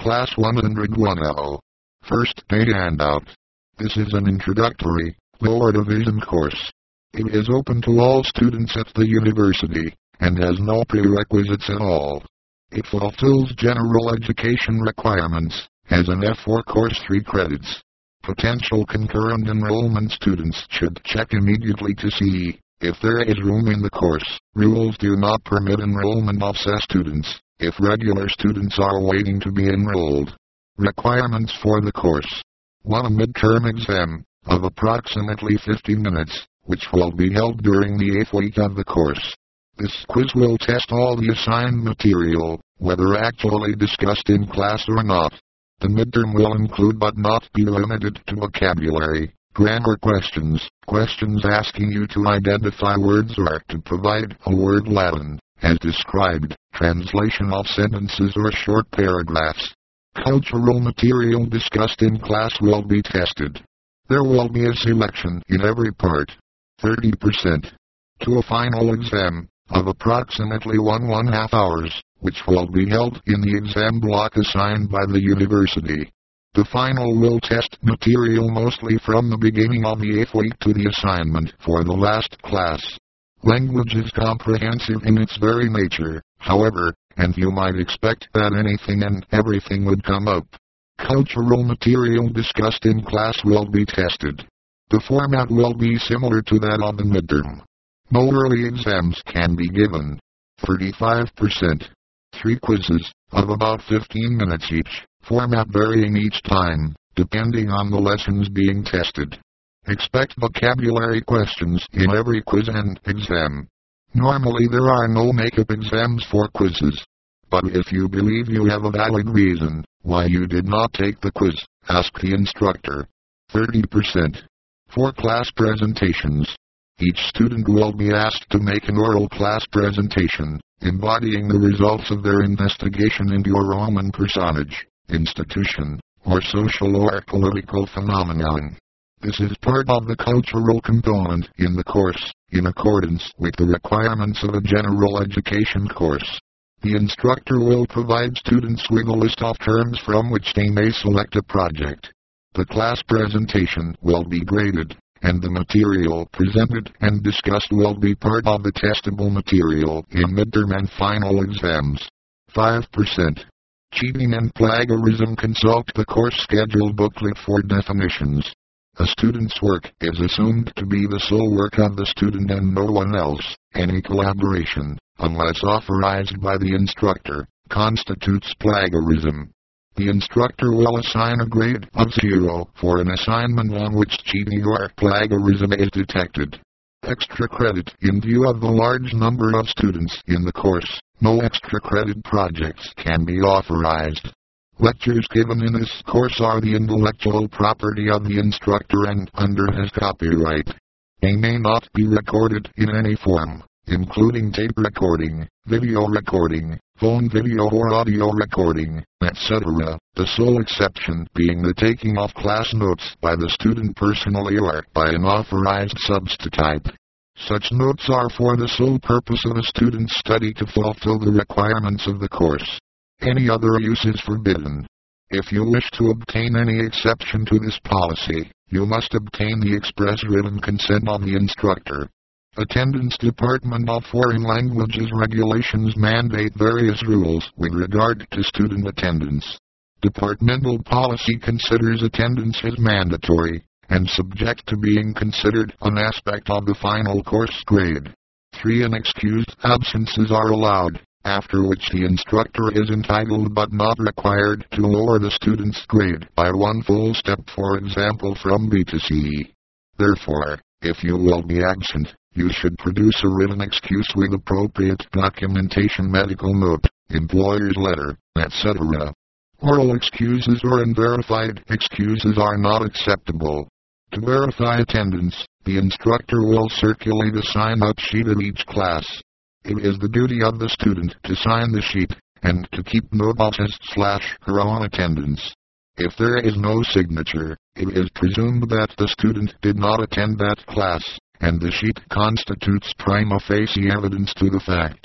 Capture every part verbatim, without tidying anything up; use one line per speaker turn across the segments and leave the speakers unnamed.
Class one oh one L. First Day Handout. This is an introductory, lower division course. It is open to all students at the university, and has no prerequisites at all. It fulfills general education requirements, has an F four course three credits. Potential concurrent enrollment students should check immediately to see if there is room in the course. Rules do not permit enrollment of S E students if regular students are waiting to be enrolled. Requirements for the course. one. A midterm exam of approximately fifty minutes, which will be held during the eighth week of the course. This quiz will test all the assigned material, whether actually discussed in class or not. The midterm will include but not be limited to vocabulary, grammar questions, questions asking you to identify words or to provide a word Latin, as described, translation of sentences or short paragraphs. Cultural material discussed in class will be tested. There will be a selection in every part, thirty percent, to a final exam of approximately one one half hours, which will be held in the exam block assigned by the university. The final will test material mostly from the beginning of the eighth week to the assignment for the last class. Language is comprehensive in its very nature, however, and you might expect that anything and everything would come up. Cultural material discussed in class will be tested. The format will be similar to that of the midterm. No early exams can be given. thirty-five percent. Three quizzes, of about fifteen minutes each, format varying each time, depending on the lessons being tested. Expect vocabulary questions in every quiz and exam. Normally there are no makeup exams for quizzes. But if you believe you have a valid reason why you did not take the quiz, ask the instructor. thirty percent. For class presentations. Each student will be asked to make an oral class presentation, embodying the results of their investigation into a Roman personage, institution, or social or political phenomenon. This is part of the cultural component in the course, in accordance with the requirements of a general education course. The instructor will provide students with a list of terms from which they may select a project. The class presentation will be graded, and the material presented and discussed will be part of the testable material in midterm and final exams. five percent. Cheating and plagiarism. Consult the course schedule booklet for definitions. A student's work is assumed to be the sole work of the student and no one else. Any collaboration, unless authorized by the instructor, constitutes plagiarism. The instructor will assign a grade of zero for an assignment on which cheating or plagiarism is detected. Extra credit. In view of the large number of students in the course, no extra credit projects can be authorized. Lectures given in this course are the intellectual property of the instructor and under his copyright. They may not be recorded in any form, including tape recording, video recording, phone video or audio recording, et cetera, the sole exception being the taking of class notes by the student personally or by an authorized substitute. Such notes are for the sole purpose of a student's study to fulfill the requirements of the course. Any other use is forbidden. If you wish to obtain any exception to this policy, you must obtain the express written consent of the instructor. Attendance. Department of Foreign Languages regulations mandate various rules with regard to student attendance. Departmental policy considers attendance as mandatory and subject to being considered an aspect of the final course grade. Three unexcused absences are allowed, after which the instructor is entitled but not required to lower the student's grade by one full step, for example from B to C. Therefore, if you will be absent, you should produce a written excuse with appropriate documentation, medical note, employer's letter, et cetera. Oral excuses or unverified excuses are not acceptable. To verify attendance, the instructor will circulate a sign-up sheet at each class. It is the duty of the student to sign the sheet, and to keep note of his slash her own attendance. If there is no signature, it is presumed that the student did not attend that class, and the sheet constitutes prima facie evidence to the fact.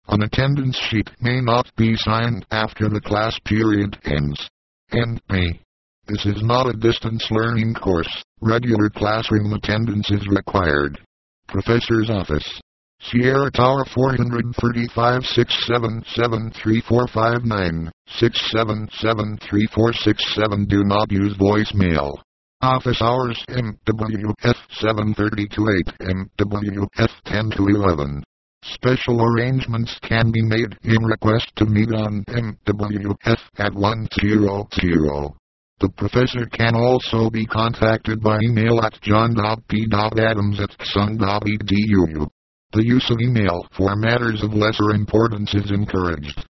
An attendance sheet may not be signed after the class period ends. N B. This is not a distance learning course. Regular classroom attendance is required. Professor's Office. Sierra Tower four three five, six seven seven, three four five nine, six seven seven, three four six seven. Do not use voicemail. Office hours M W F seven thirty to eight, M W F ten to eleven. Special arrangements can be made in request to meet on M W F at one hundred. The professor can also be contacted by email at john p adams at xung dot e d u. The use of email for matters of lesser importance is encouraged.